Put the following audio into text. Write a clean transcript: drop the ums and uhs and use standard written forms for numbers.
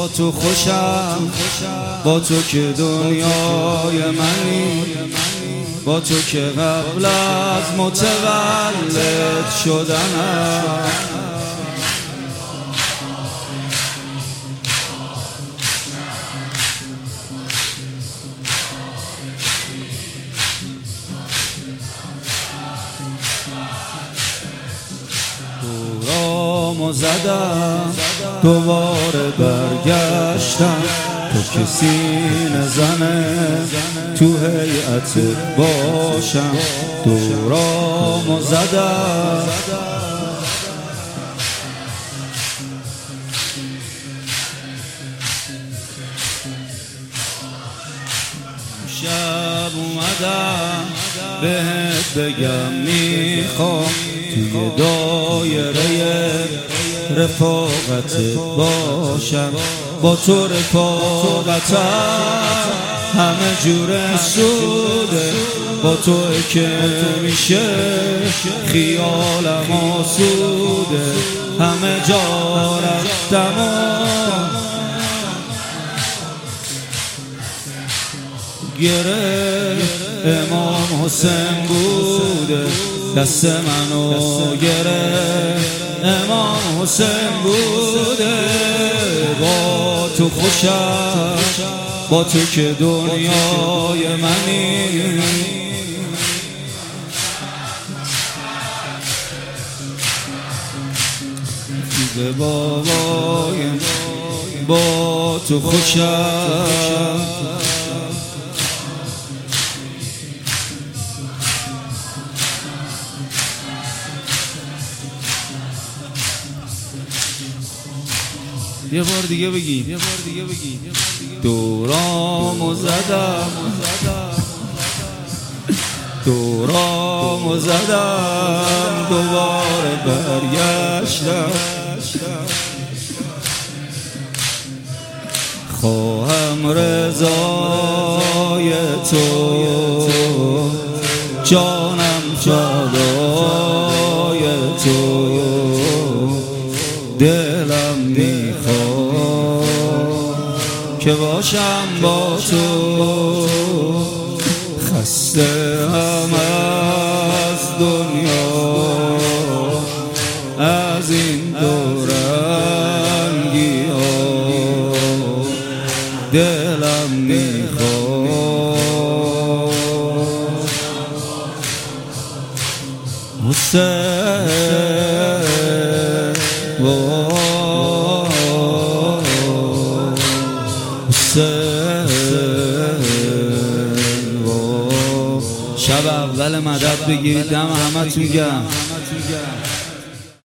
با تو خوشم، با تو که دنیای منی، با تو که قبل از متولد شدنم دورامو زدم دوباره برگشتم، تو که سینه زنه تو هیئت باشم. دورامو زدم شب اومدم بهت بگم میخوام توی دایره رفاقت باشم، با تو رفاقتم همه جور سوده، با تو که میشه خیالم آسوده، همه جا رفتم گرفت امام حسین بوده، دست منو گرفت امام حسین بوده. با تو خوشم، با تو که دنیای منی، دیگه بابایم با تو خوشم. یه بار دیگه بگی، یه بار دیگه بگی. دورامو زدم، دورامو زدم دوباره برگشتم. خواهم رضای تو، جانم فدای تو، دلم میخواد که باشم با تو. خسته هم از دنیا، از این دورنگی ها، دلم میخواد حسین شب اول مدد بگیرید، دم همه تون گرم.